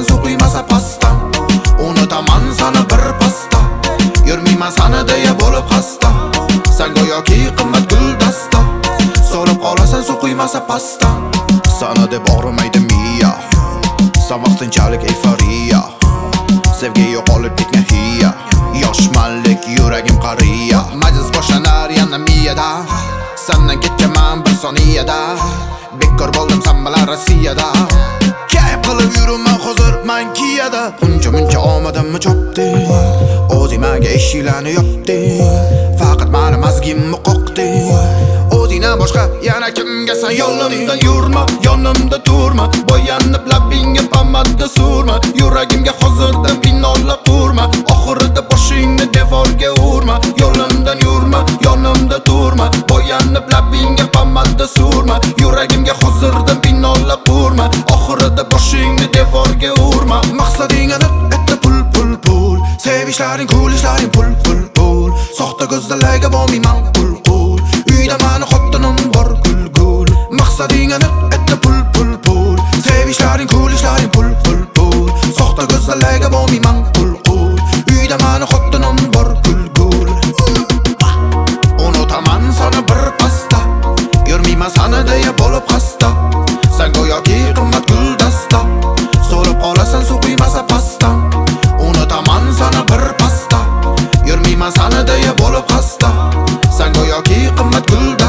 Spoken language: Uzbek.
suv quymasa pastdan. Unutaman sana bir pasta, yurmayman sana deya bo'lib xasta. Sen go'yoki qimmat guldasta, so'rab qolasan suv quymasa pastdan. Sana deb og'rimaydi miya, sen vaqtinchalik euforiya. Sevgi yo'qolib ketgan hiya, yoshmanlik yuragim qariya. Majlis boshlanar yana miyada, sendan ketganman bir soniyada. Bekor bo'ldim sen bilan Rossiyada. Kayf qilib yuraman hozir man Kiyada. Uncha muncha omadimni chopding, o'zing menga eshiklarni yopding. Faqat meni mazgimni qoqding, o'zingdan boshqa yana kimga sen yo'limdan yurma, yonimda turma. Bo'yanib labingga pomada surma, yuragimga hozirdan binolar qurma. Oxirida boshingni devorga urma, yo'limdan yurma, yonimda turma. Bo'yanib labingga pomada surma, yuragimga hozirdan binolar qurma. Oxirida boshingni devorga urma. Maqsading aniq, etta pul pul pul. Sevishlaring cool, ishlaring pul pul pul. Soxta ko'zlarga bo'lmayman qul qul. Uyda meni xotinim bor gul gul. Maqsading aniq, etta pul pul pul. Sevishlaring cool, ishlaring pul pul pul. Soxta ko'zlarga bo'lmayman qul qul. Uyda meni xotinim bor gul gul. Unutaman sana bir pasta, yurmayman sana deya bo'lib xasta. Sen go'yoki qimmat guldasta, so'rab qolasan suv quymasa pastdan. Unutaman sana bir pasta, yurmayman sana deya bo'lib xasta. Sen go'yoki qimmat guldasta.